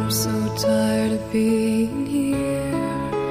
I'm so tired of being here,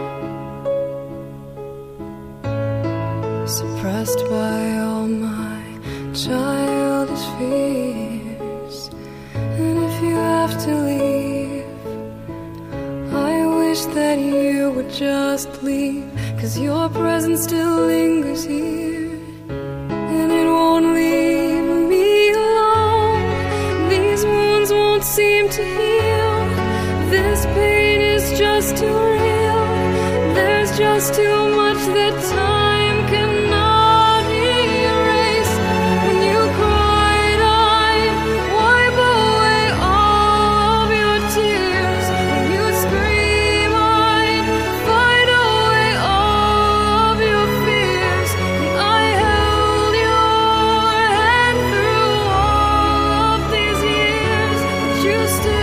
suppressed by all my childish fears. And if you have to leave, I wish that you would just leave, 'cause your presence still lingers here, and it won't leave me alone. These wounds won't seem to heal. This pain is just too real. There's just too much that time cannot erase. When you cried, I'd wipe away all of your tears. When you scream, I'd fight away all of your fears. And I held your hand through all of these years, but you still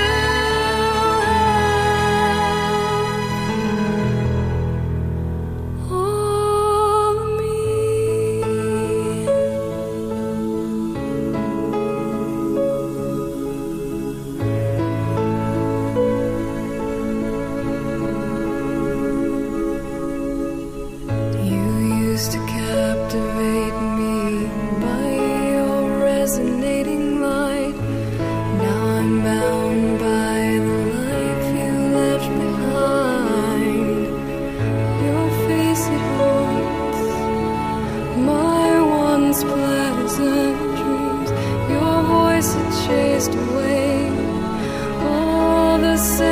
to captivate me by your resonating light. Now I'm bound by the life you left behind. Your face, it haunts my once pleasant dreams. Your voice, it chased away all the